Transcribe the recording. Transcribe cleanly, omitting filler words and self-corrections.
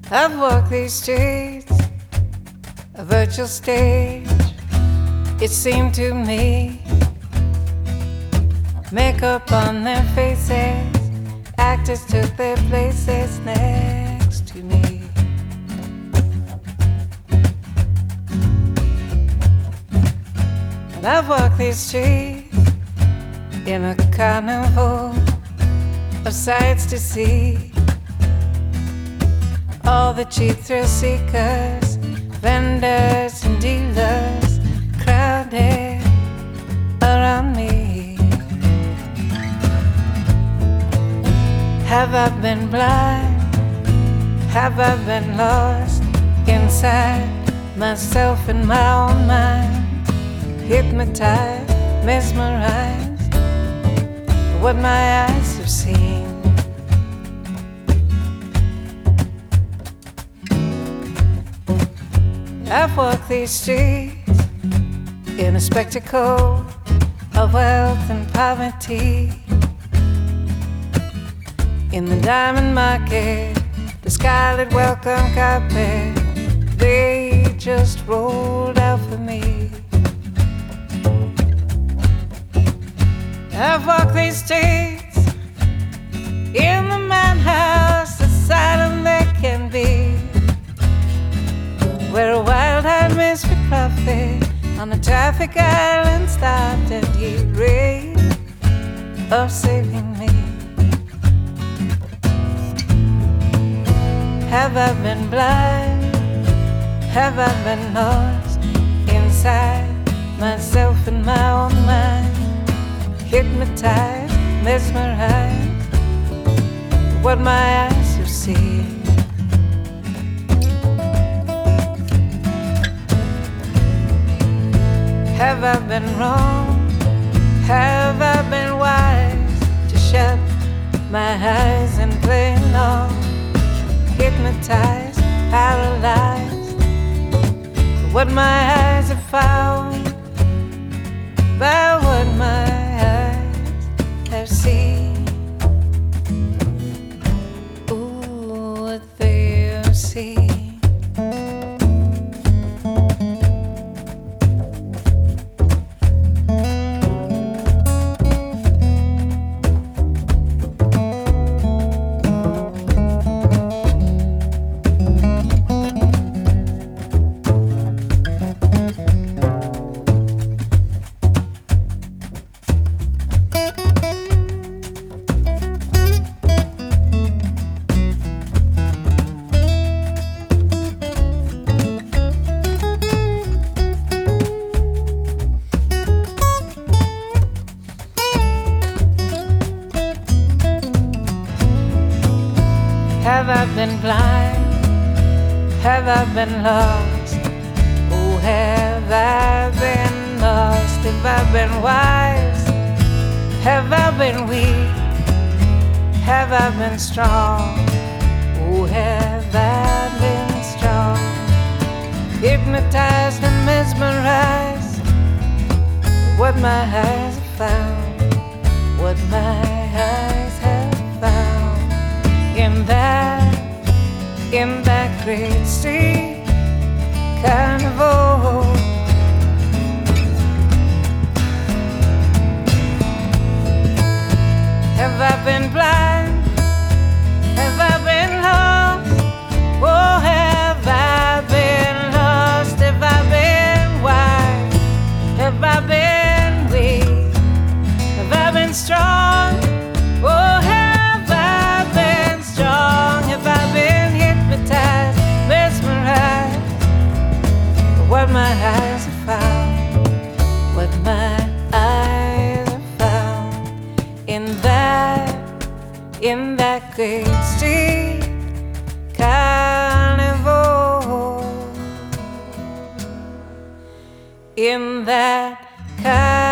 I've walked these streets, a virtual stage. It seemed to me, makeup on their faces, actors took their places next to me. And I've walked these streets in a carnival of sights to see. All the cheap thrill seekers, vendors and dealers crowded around me. Have I been blind? Have I been lost inside myself and my own mind? Hypnotized, mesmerized by what my eyes have seen. I've walked these streets in a spectacle of wealth and poverty. In the diamond market, the scarlet welcome carpet, they just rolled out for me. I've walked these streets in the madhouse, asylum there can be, where a wild-eyed misfit prophet on a traffic island stopped and he raved of saving me. Have I been blind? Have I been lost inside myself and my own mind? Hypnotized, mesmerized by what my eyes have seen. Have I been wrong? Have I been wise to shut my eyes and play along? Hypnotized, paralyzed by what my eyes have found, by what my eyes have seen. Ooh, what they have seen. Have I been blind? Have I been lost? Oh, have I been lost? Have I been wise? Have I been weak? Have I been strong? Oh, have I been strong? Hypnotized and mesmerized by what my eyes have found, what my eyes have found. In that great street carnival. Have I been blind? Have I been lost? Oh, have I been lost? Have I been wise? Have I been weak? Have I been strong? Oh, have I been strong? Have I been hypnotized, mesmerized by what my eyes have found, what my eyes have found in that great street carnival, in that carnival.